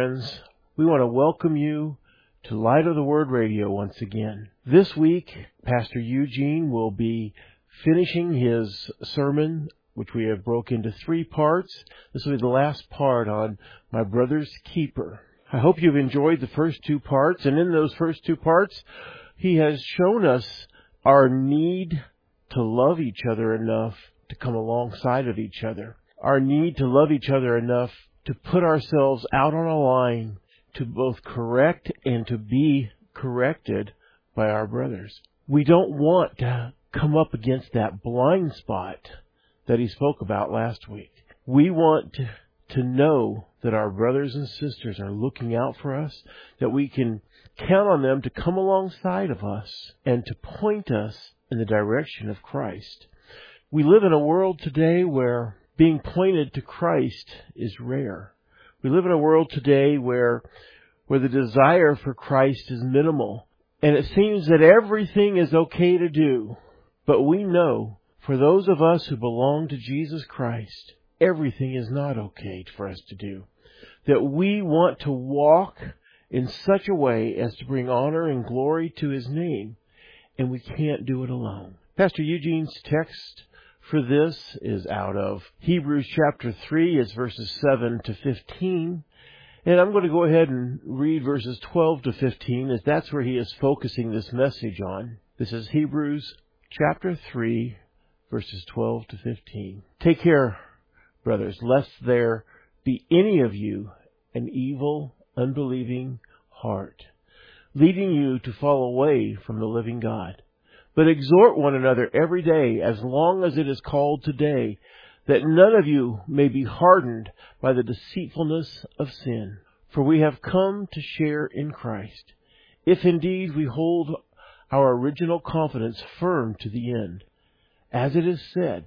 friends. We want to welcome you to Light of the Word Radio once again. This week, Pastor Eugene will be finishing his sermon, which we have broke into 3 parts. This will be the last part on My Brother's Keeper. I hope you've enjoyed the first 2 parts, and in those first 2 parts, he has shown us our need to love each other enough to come alongside of each other. Our need to love each other enough to put ourselves out on a line to both correct and to be corrected by our brothers. We don't want to come up against that blind spot that he spoke about last week. We want to know that our brothers and sisters are looking out for us, that we can count on them to come alongside of us and to point us in the direction of Christ. We live in a world today where being pointed to Christ is rare. We live in a world today where the desire for Christ is minimal. And it seems that everything is okay to do. But we know, for those of us who belong to Jesus Christ, everything is not okay for us to do. That we want to walk in such a way as to bring honor and glory to His name. And we can't do it alone. Pastor Eugene's text for this is out of Hebrews chapter 3, it's verses 7 to 15. And I'm going to go ahead and read verses 12 to 15, as that's where he is focusing this message on. This is Hebrews chapter 3, verses 12 to 15. Take care, brothers, lest there be any of you an evil, unbelieving heart, leading you to fall away from the living God. But exhort one another every day, as long as it is called today, that none of you may be hardened by the deceitfulness of sin. For we have come to share in Christ, if indeed we hold our original confidence firm to the end. As it is said,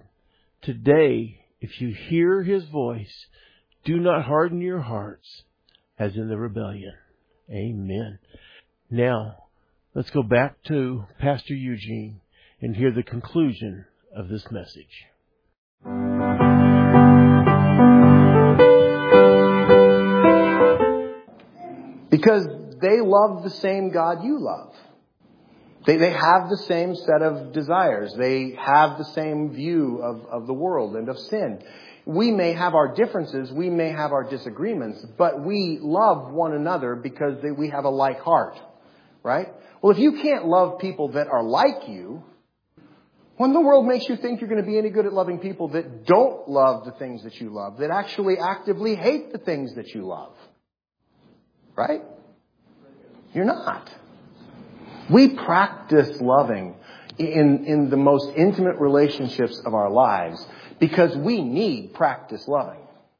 today, if you hear His voice, do not harden your hearts, as in the rebellion. Amen. Now, let's go back to Pastor Eugene and hear the conclusion of this message. Because they love the same God you love. They have the same set of desires. They have the same view of the world and of sin. We may have our differences. We may have our disagreements. But we love one another because we have a like heart. Right? Well, if you can't love people that are like you, what in the world makes you think you're going to be any good at loving people that don't love the things that you love, that actually actively hate the things that you love? Right? You're not. We practice loving in the most intimate relationships of our lives because we need practice loving.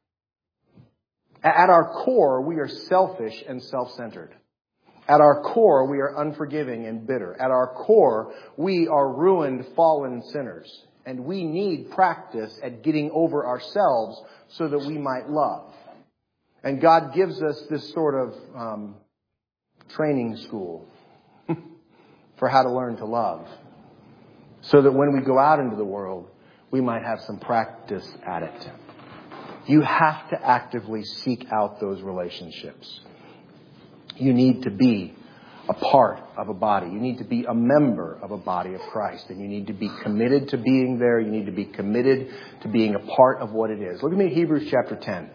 At our core, we are selfish and self-centered. At our core, we are unforgiving and bitter. At our core, we are ruined, fallen sinners. And we need practice at getting over ourselves so that we might love. And God gives us this sort of training school for how to learn to love. So that when we go out into the world, we might have some practice at it. You have to actively seek out those relationships. You need to be a part of a body. You need to be a member of a body of Christ. And you need to be committed to being there. You need to be committed to being a part of what it is. Look at me at Hebrews chapter 10.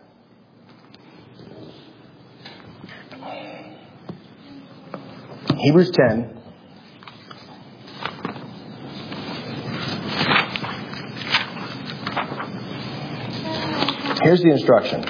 Hebrews 10. Here's the instruction.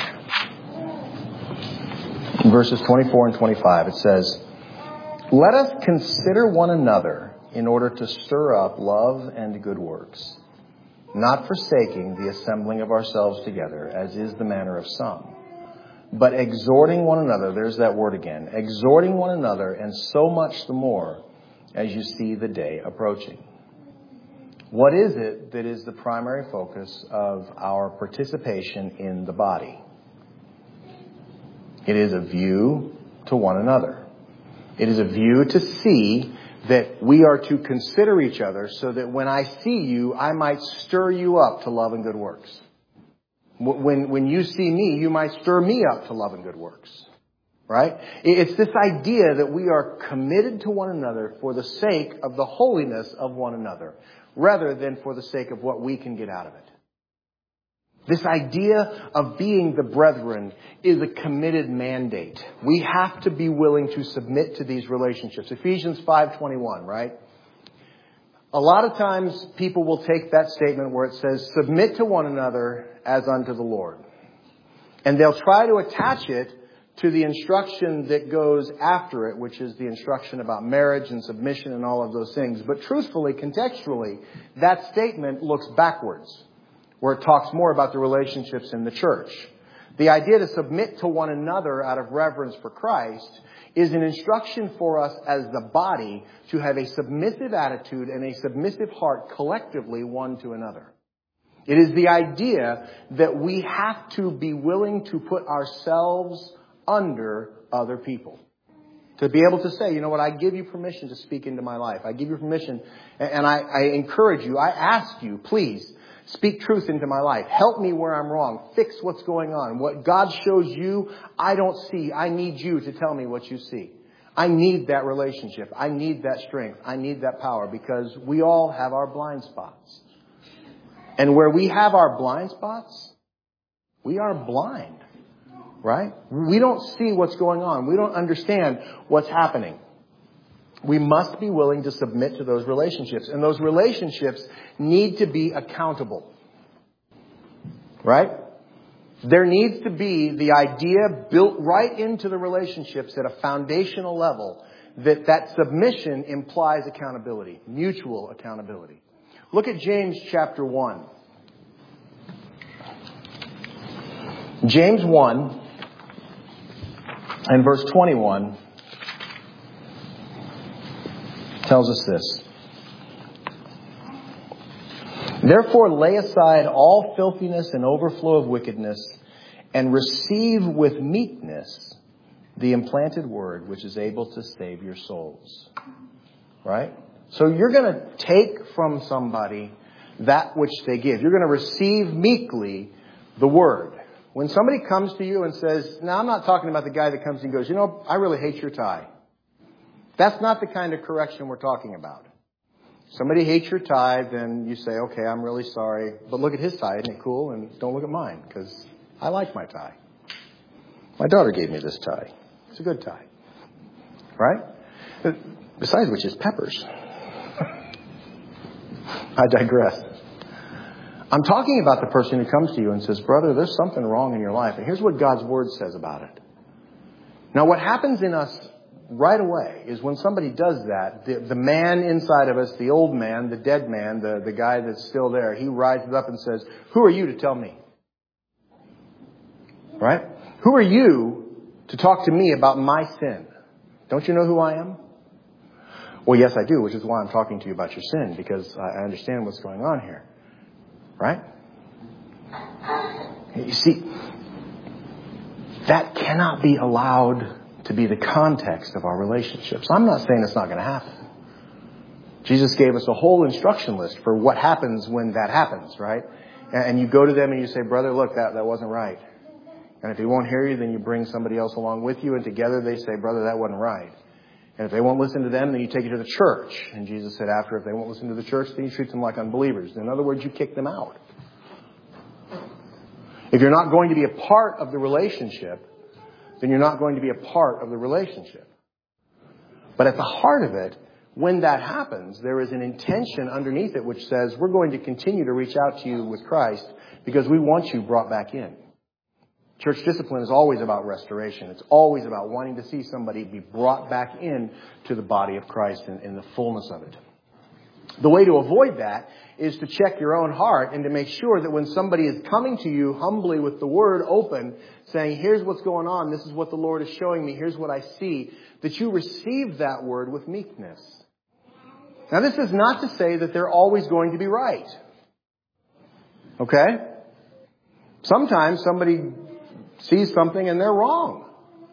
In verses 24 and 25, it says, "Let us consider one another in order to stir up love and good works, not forsaking the assembling of ourselves together, as is the manner of some, but exhorting one another," there's that word again, "exhorting one another, and so much the more as you see the day approaching." What is it that is the primary focus of our participation in the body? It is a view to one another. It is a view to see that we are to consider each other so that when I see you, I might stir you up to love and good works. When you see me, you might stir me up to love and good works. Right? It's this idea that we are committed to one another for the sake of the holiness of one another, rather than for the sake of what we can get out of it. This idea of being the brethren is a committed mandate. We have to be willing to submit to these relationships. Ephesians 5:21, right? A lot of times people will take that statement where it says, submit to one another as unto the Lord. And they'll try to attach it to the instruction that goes after it, which is the instruction about marriage and submission and all of those things. But truthfully, contextually, that statement looks backwards, where it talks more about the relationships in the church. The idea to submit to one another out of reverence for Christ is an instruction for us as the body to have a submissive attitude and a submissive heart collectively one to another. It is the idea that we have to be willing to put ourselves under other people. To be able to say, you know what, I give you permission to speak into my life. I give you permission, and I encourage you, I ask you, please, speak truth into my life. Help me where I'm wrong. Fix what's going on. What God shows you, I don't see. I need you to tell me what you see. I need that relationship. I need that strength. I need that power, because we all have our blind spots. And where we have our blind spots, we are blind. Right? We don't see what's going on. We don't understand what's happening. We must be willing to submit to those relationships. And those relationships need to be accountable. Right? There needs to be the idea built right into the relationships at a foundational level that submission implies accountability, mutual accountability. Look at James chapter 1. James 1 and verse 21 tells us this. Therefore lay aside all filthiness and overflow of wickedness, and receive with meekness the implanted word, which is able to save your souls. Right? So you're going to take from somebody that which they give. You're going to receive meekly the word. When somebody comes to you and says, now I'm not talking about the guy that comes and goes, you know, I really hate your tie. That's not the kind of correction we're talking about. Somebody hates your tie, then you say, okay, I'm really sorry, but look at his tie, isn't it cool? And don't look at mine, because I like my tie. My daughter gave me this tie. It's a good tie. Right? Besides which is peppers. I digress. I'm talking about the person who comes to you and says, brother, there's something wrong in your life. And here's what God's word says about it. Now, what happens in us right away is when somebody does that, the man inside of us, the old man, the dead man, the guy that's still there, he rises up and says, who are you to tell me? Right? Who are you to talk to me about my sin? Don't you know who I am? Well, yes, I do, which is why I'm talking to you about your sin, because I understand what's going on here. Right? You see, that cannot be allowed to be the context of our relationships. I'm not saying it's not going to happen. Jesus gave us a whole instruction list for what happens when that happens, right? And you go to them and you say, brother, look, that wasn't right. And if he won't hear you, then you bring somebody else along with you, and together they say, brother, that wasn't right. And if they won't listen to them, then you take it to the church. And Jesus said after, if they won't listen to the church, then you treat them like unbelievers. In other words, you kick them out. If you're not going to be a part of the relationship, then you're not going to be a part of the relationship. But at the heart of it, when that happens, there is an intention underneath it which says, we're going to continue to reach out to you with Christ because we want you brought back in. Church discipline is always about restoration. It's always about wanting to see somebody be brought back in to the body of Christ in the fullness of it. The way to avoid that is to check your own heart and to make sure that when somebody is coming to you humbly with the word open, saying, here's what's going on, this is what the Lord is showing me, here's what I see, that you receive that word with meekness. Now, this is not to say that they're always going to be right. Okay? Sometimes somebody sees something and they're wrong.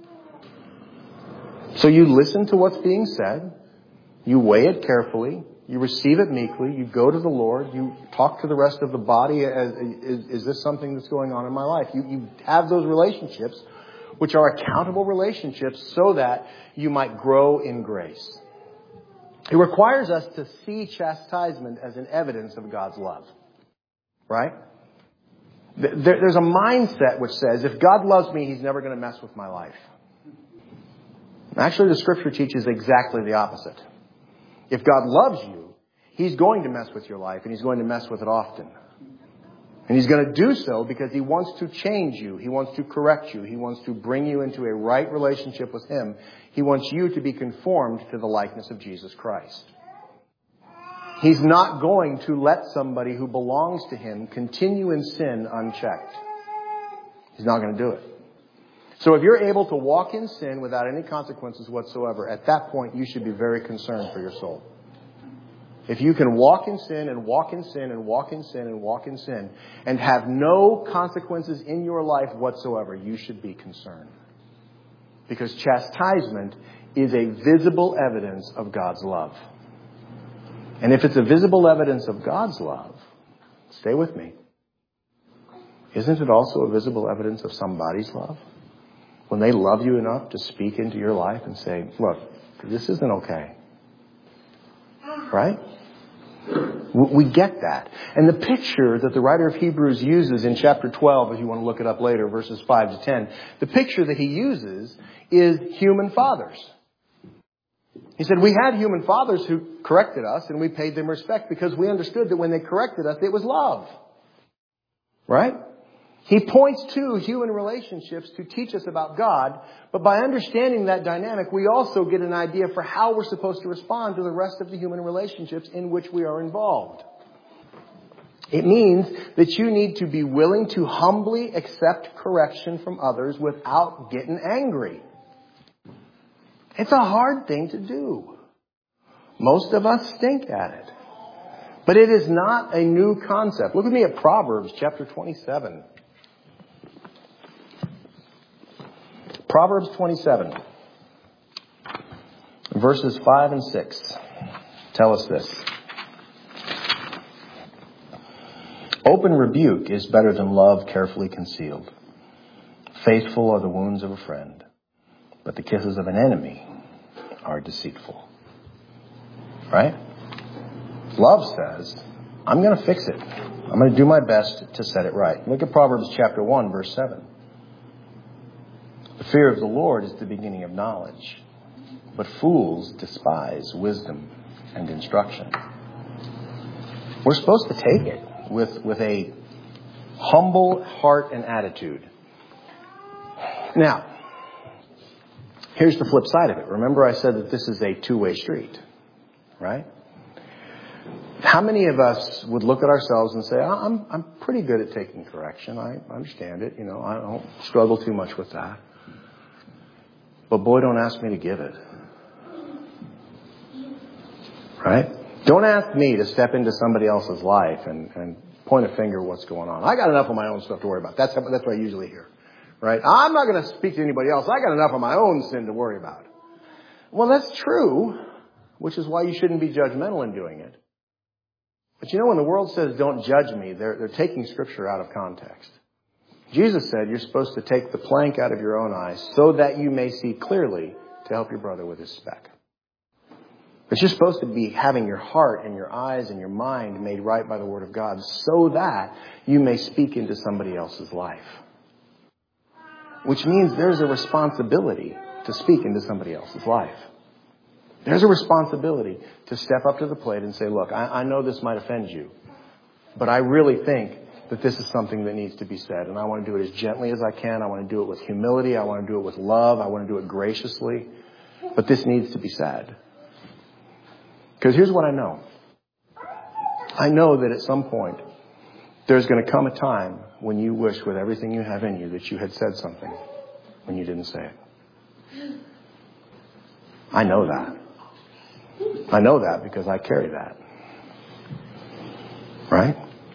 So you listen to what's being said. You weigh it carefully. You receive it meekly. You go to the Lord. You talk to the rest of the body. Is this something that's going on in my life? You have those relationships which are accountable relationships so that you might grow in grace. It requires us to see chastisement as an evidence of God's love. Right? There's a mindset which says, if God loves me, He's never going to mess with my life. Actually, the Scripture teaches exactly the opposite. If God loves you, He's going to mess with your life, and He's going to mess with it often. And He's going to do so because He wants to change you. He wants to correct you. He wants to bring you into a right relationship with Him. He wants you to be conformed to the likeness of Jesus Christ. He's not going to let somebody who belongs to Him continue in sin unchecked. He's not going to do it. So if you're able to walk in sin without any consequences whatsoever, at that point you should be very concerned for your soul. If you can walk in sin and walk in sin and walk in sin and walk in sin and have no consequences in your life whatsoever, you should be concerned. Because chastisement is a visible evidence of God's love. And if it's a visible evidence of God's love, stay with me, isn't it also a visible evidence of somebody's love? When they love you enough to speak into your life and say, look, this isn't okay. Right? We get that. And the picture that the writer of Hebrews uses in chapter 12, if you want to look it up later, verses 5 to 10, the picture that he uses is human fathers. He said, we had human fathers who corrected us and we paid them respect because we understood that when they corrected us, it was love. Right? He points to human relationships to teach us about God, but by understanding that dynamic, we also get an idea for how we're supposed to respond to the rest of the human relationships in which we are involved. It means that you need to be willing to humbly accept correction from others without getting angry. It's a hard thing to do. Most of us stink at it. But it is not a new concept. Look with me at Proverbs chapter 27. Proverbs 27, verses 5 and 6 tell us this. Open rebuke is better than love carefully concealed. Faithful are the wounds of a friend, but the kisses of an enemy are deceitful. Right? Love says, I'm going to fix it. I'm going to do my best to set it right. Look at Proverbs chapter 1, verse 7. The fear of the Lord is the beginning of knowledge, but fools despise wisdom and instruction. We're supposed to take it with a humble heart and attitude. Now, here's the flip side of it. Remember I said that this is a two-way street, right? How many of us would look at ourselves and say, I'm pretty good at taking correction. I understand it. I don't struggle too much with that. But boy, don't ask me to give it. Right? Don't ask me to step into somebody else's life and point a finger at what's going on. I got enough of my own stuff to worry about. That's what I usually hear. Right? I'm not going to speak to anybody else. I got enough of my own sin to worry about. Well, that's true, which is why you shouldn't be judgmental in doing it. But when the world says don't judge me, they're taking Scripture out of context. Jesus said you're supposed to take the plank out of your own eye so that you may see clearly to help your brother with his speck. But you're supposed to be having your heart and your eyes and your mind made right by the Word of God so that you may speak into somebody else's life. Which means there's a responsibility to speak into somebody else's life. There's a responsibility to step up to the plate and say, look, I know this might offend you, but I really think that this is something that needs to be said. And I want to do it as gently as I can. I want to do it with humility. I want to do it with love. I want to do it graciously. But this needs to be said. Because here's what I know. I know that at some point, there's going to come a time when you wish with everything you have in you that you had said something when you didn't say it. I know that. I know that because I carry that. Right?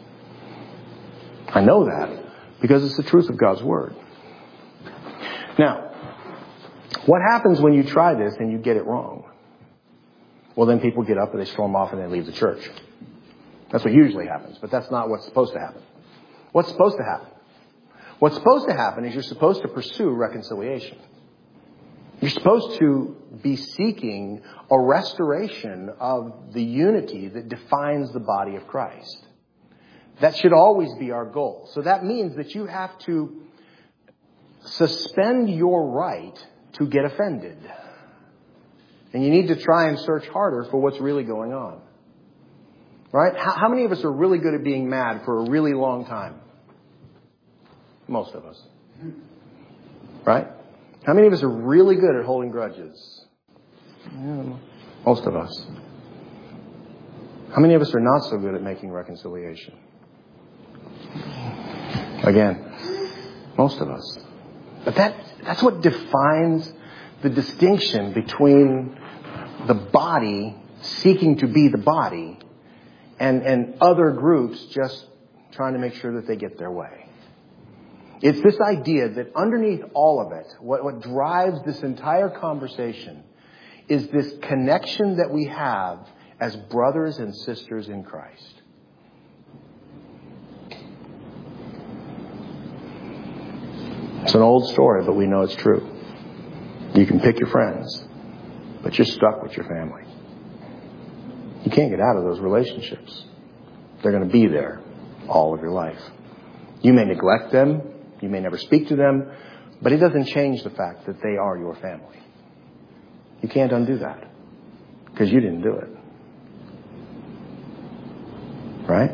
I know that because it's the truth of God's Word. Now, what happens when you try this and you get it wrong? Well, then people get up and they storm off and they leave the church. That's what usually happens, but that's not what's supposed to happen. What's supposed to happen? What's supposed to happen is you're supposed to pursue reconciliation. You're supposed to be seeking a restoration of the unity that defines the body of Christ. That should always be our goal. So that means that you have to suspend your right to get offended. And you need to try and search harder for what's really going on. Right? How many of us are really good at being mad for a really long time? Most of us. Right? How many of us are really good at holding grudges? Most of us. How many of us are not so good at making reconciliation? Again, most of us. But that's what defines the distinction between the body seeking to be the body and other groups just trying to make sure that they get their way. It's this idea that underneath all of it, what drives this entire conversation is this connection that we have as brothers and sisters in Christ. It's an old story, but we know it's true. You can pick your friends, but you're stuck with your family. You can't get out of those relationships. They're going to be there all of your life. You may neglect them. You may never speak to them, but it doesn't change the fact that they are your family. You can't undo that because you didn't do it. Right?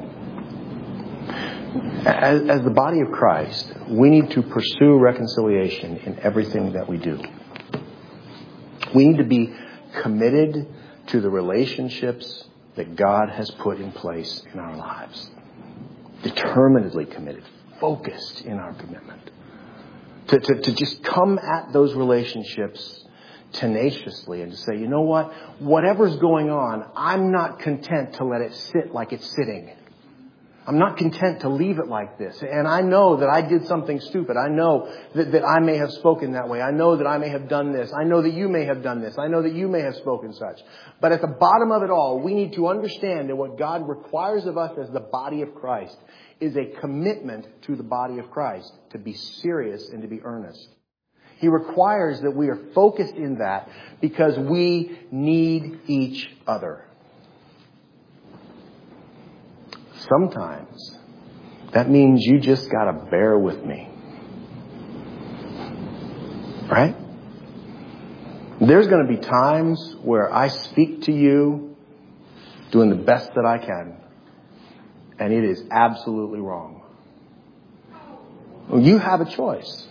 As the body of Christ, we need to pursue reconciliation in everything that we do. We need to be committed to the relationships that God has put in place in our lives. Determinedly committed, focused in our commitment. To just come at those relationships tenaciously and to say, you know what? Whatever's going on, I'm not content to let it sit like it's sitting. I'm not content to leave it like this. And I know that I did something stupid. I know that I may have spoken that way. I know that I may have done this. I know that you may have done this. I know that you may have spoken such. But at the bottom of it all, we need to understand that what God requires of us as the body of Christ is a commitment to the body of Christ to be serious and to be earnest. He requires that we are focused in that because we need each other. Sometimes that means you just got to bear with me. Right? There's going to be times where I speak to you doing the best that I can, and it is absolutely wrong. You have a choice.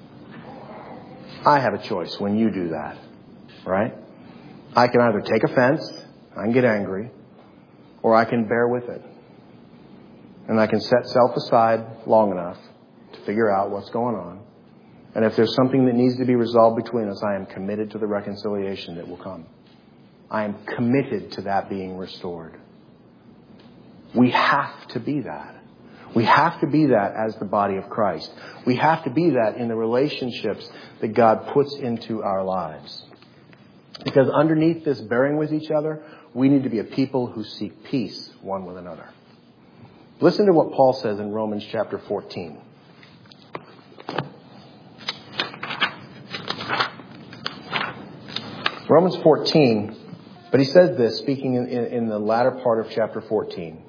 I have a choice when you do that. Right? I can either take offense, I can get angry, or I can bear with it. And I can set self aside long enough to figure out what's going on. And if there's something that needs to be resolved between us, I am committed to the reconciliation that will come. I am committed to that being restored. We have to be that. We have to be that as the body of Christ. We have to be that in the relationships that God puts into our lives. Because underneath this bearing with each other, we need to be a people who seek peace one with another. Listen to what Paul says in Romans chapter 14. Romans 14, but he says this, speaking in the latter part of chapter 14.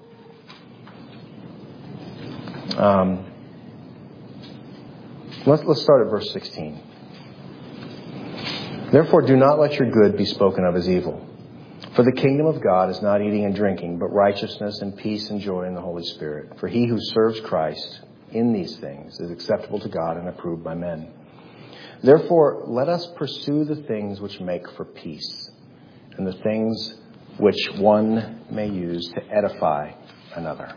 Let's start at verse 16. Therefore, do not let your good be spoken of as evil. For the kingdom of God is not eating and drinking, but righteousness and peace and joy in the Holy Spirit. For he who serves Christ in these things is acceptable to God and approved by men. Therefore, let us pursue the things which make for peace, and the things which one may use to edify another.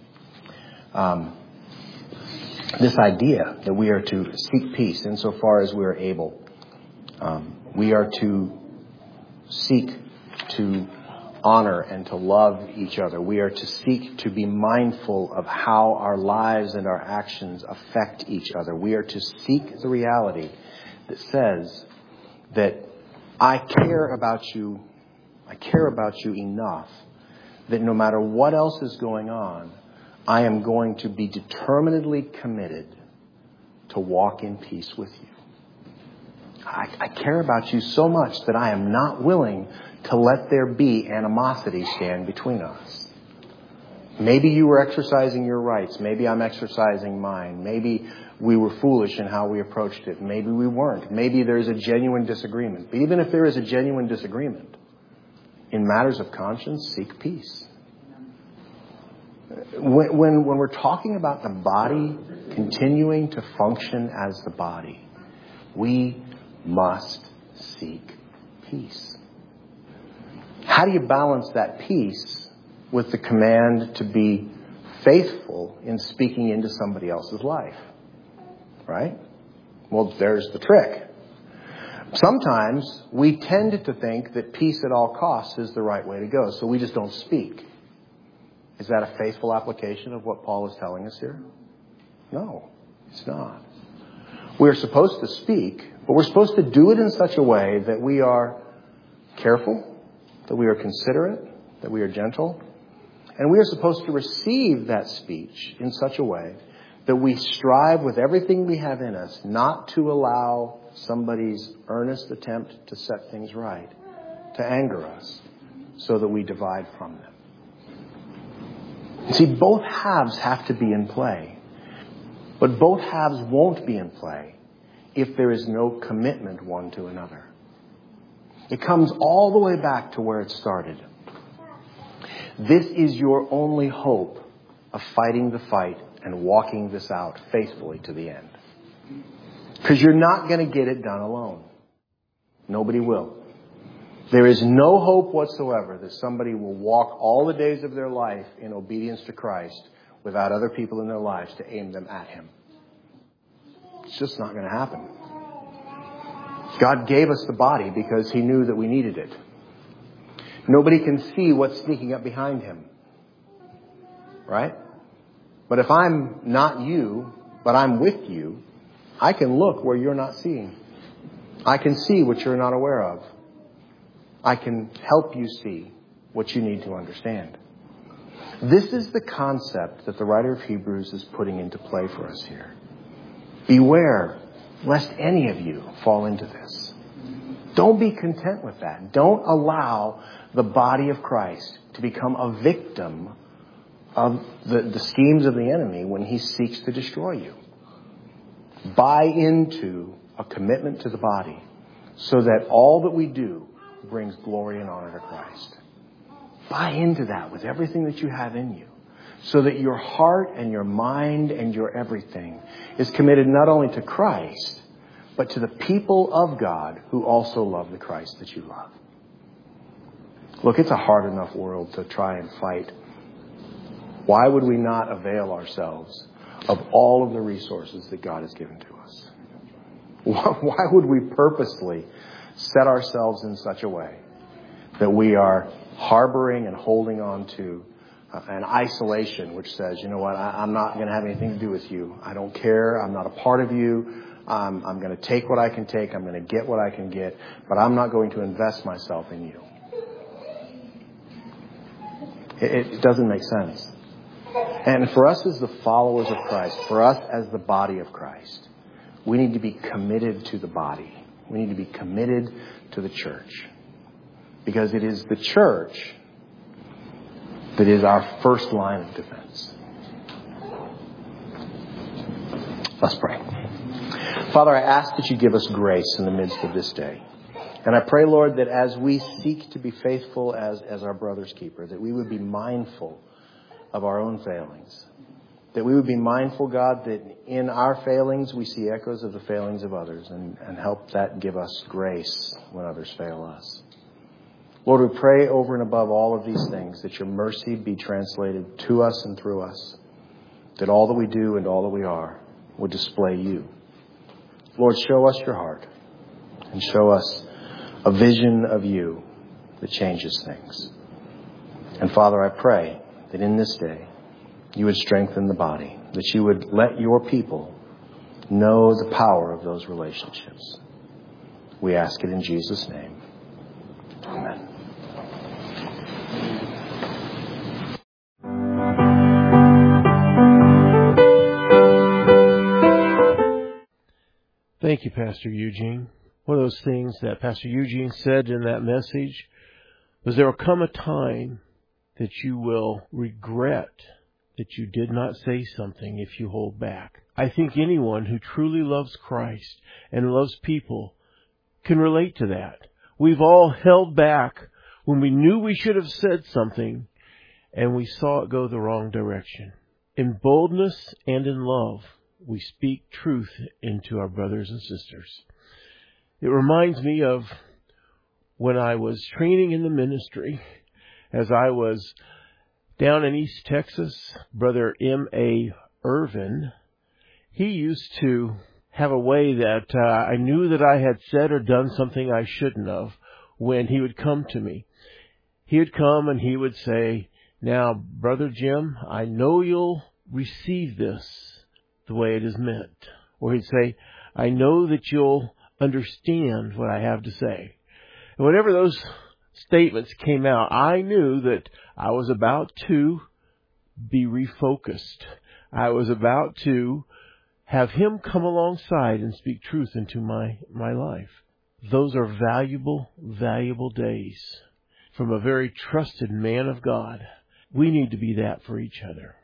This idea that we are to seek peace insofar as we are able. We are to seek to honor and to love each other. We are to seek to be mindful of how our lives and our actions affect each other. We are to seek the reality that says that I care about you enough that no matter what else is going on, I am going to be determinedly committed to walk in peace with you. I care about you so much that I am not willing to let there be animosity stand between us. Maybe you were exercising your rights. Maybe I'm exercising mine. Maybe we were foolish in how we approached it. Maybe we weren't. Maybe there's a genuine disagreement. But even if there is a genuine disagreement, in matters of conscience, seek peace. When we're talking about the body continuing to function as the body, we must seek peace. How do you balance that peace with the command to be faithful in speaking into somebody else's life? Right? Well, there's the trick. Sometimes we tend to think that peace at all costs is the right way to go, so we just don't speak. Is that a faithful application of what Paul is telling us here? No, it's not. We're supposed to speak, but we're supposed to do it in such a way that we are careful, that we are considerate, that we are gentle. And we are supposed to receive that speech in such a way that we strive with everything we have in us not to allow somebody's earnest attempt to set things right to anger us so that we divide from them. You see, both halves have to be in play. But both halves won't be in play if there is no commitment one to another. It comes all the way back to where it started. This is your only hope of fighting the fight and walking this out faithfully to the end. Because you're not going to get it done alone. Nobody will. There is no hope whatsoever that somebody will walk all the days of their life in obedience to Christ without other people in their lives to aim them at Him. It's just not going to happen. God gave us the body because He knew that we needed it. Nobody can see what's sneaking up behind Him. Right? But if I'm not you, but I'm with you, I can look where you're not seeing. I can see what you're not aware of. I can help you see what you need to understand. This is the concept that the writer of Hebrews is putting into play for us here. Beware lest any of you fall into this. Don't be content with that. Don't allow the body of Christ to become a victim of the schemes of the enemy when he seeks to destroy you. Buy into a commitment to the body so that all that we do brings glory and honor to Christ. Buy into that with everything that you have in you so that your heart and your mind and your everything is committed not only to Christ, but to the people of God who also love the Christ that you love. Look, it's a hard enough world to try and fight. Why would we not avail ourselves of all of the resources that God has given to us? Why would we purposely set ourselves in such a way that we are harboring and holding on to an isolation which says, you know what, I'm not going to have anything to do with you. I don't care. I'm not a part of you. I'm going to take what I can take. I'm going to get what I can get. But I'm not going to invest myself in you. It doesn't make sense. And for us as the followers of Christ, for us as the body of Christ, we need to be committed to the body. We need to be committed to the church. Because it is the church that is our first line of defense. Let's pray. Father, I ask that you give us grace in the midst of this day. And I pray, Lord, that as we seek to be faithful as our brother's keeper, that we would be mindful of our own failings. That we would be mindful, God, that in our failings we see echoes of the failings of others and help that give us grace when others fail us. Lord, we pray over and above all of these things that your mercy be translated to us and through us. That all that we do and all that we are would display you. Lord, show us your heart and show us a vision of you that changes things. And Father, I pray that in this day you would strengthen the body, that you would let your people know the power of those relationships. We ask it in Jesus' name. Amen. Thank you, Pastor Eugene. One of those things that Pastor Eugene said in that message was there will come a time that you will regret that you did not say something if you hold back. I think anyone who truly loves Christ and loves people can relate to that. We've all held back when we knew we should have said something and we saw it go the wrong direction. In boldness and in love, we speak truth into our brothers and sisters. It reminds me of when I was training in the ministry, as I was down in East Texas, Brother M.A. Irvin, he used to have a way that I knew that I had said or done something I shouldn't have when he would come to me. He would come and he would say, "Now, Brother Jim, I know you'll receive this the way it is meant." Or he'd say, "I know that you'll understand what I have to say." And whenever those statements came out, I knew that I was about to be refocused. I was about to have him come alongside and speak truth into my life. Those are valuable, valuable days from a very trusted man of God. We need to be that for each other.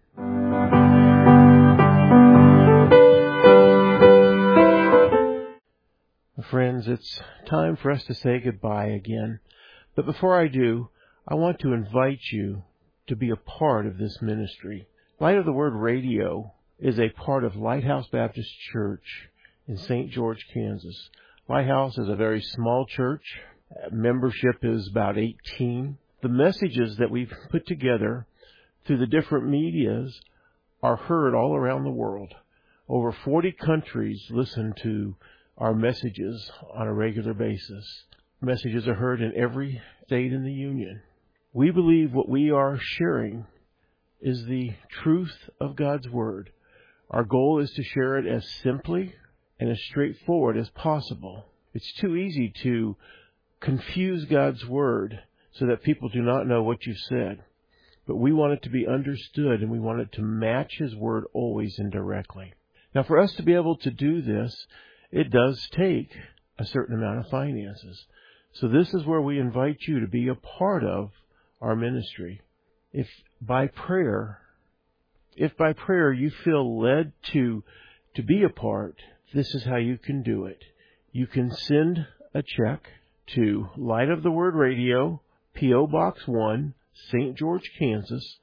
Friends, it's time for us to say goodbye again. But before I do, I want to invite you to be a part of this ministry. Light of the Word Radio is a part of Lighthouse Baptist Church in St. George, Kansas. Lighthouse is a very small church. Membership is about 18. The messages that we've put together through the different medias are heard all around the world. Over 40 countries listen to our messages on a regular basis. Messages are heard in every state in the Union. We believe what we are sharing is the truth of God's Word. Our goal is to share it as simply and as straightforward as possible. It's too easy to confuse God's Word so that people do not know what you've said. But we want it to be understood, and we want it to match His Word always and directly. Now, for us to be able to do this, it does take a certain amount of finances. So this is where we invite you to be a part of our ministry. If by prayer you feel led to be a part, this is how you can do it. You can send a check to Light of the Word Radio, P.O. Box 1, St. George, Kansas,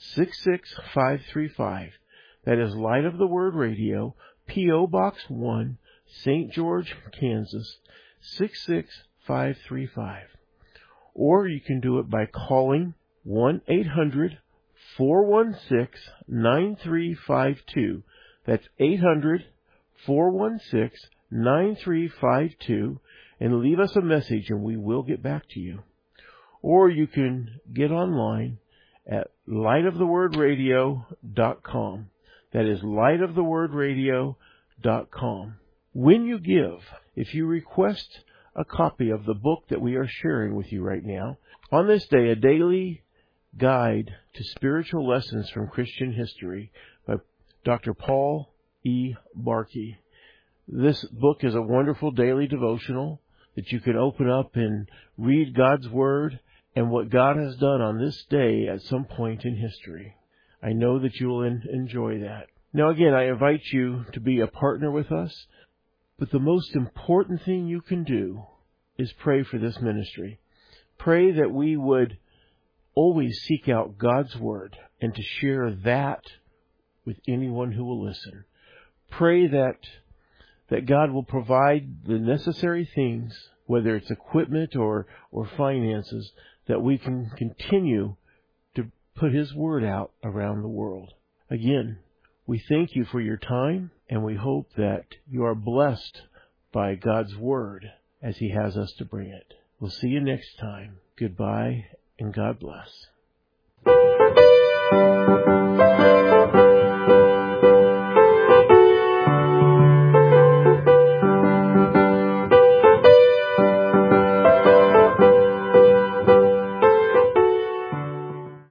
66535. That is Light of the Word Radio, P.O. Box 1, St. George, Kansas, 66535. Or you can do it by calling 1-800-416-9352. That's 800-416-9352, and leave us a message and we will get back to you. Or you can get online at lightofthewordradio.com. That is lightofthewordradio.com. When you give, if you request a copy of the book that we are sharing with you right now, on this day, a daily guide to spiritual lessons from Christian history by Dr. Paul E. Barkey. This book is a wonderful daily devotional that you can open up and read God's Word and what God has done on this day at some point in history. I know that you will enjoy that. Now again, I invite you to be a partner with us, but the most important thing you can do is pray for this ministry. Pray that we would always seek out God's Word and to share that with anyone who will listen. Pray that God will provide the necessary things, whether it's equipment or finances, that we can continue to put His Word out around the world. Again, we thank you for your time, and we hope that you are blessed by God's Word as He has us to bring it. We'll see you next time. Goodbye, and God bless.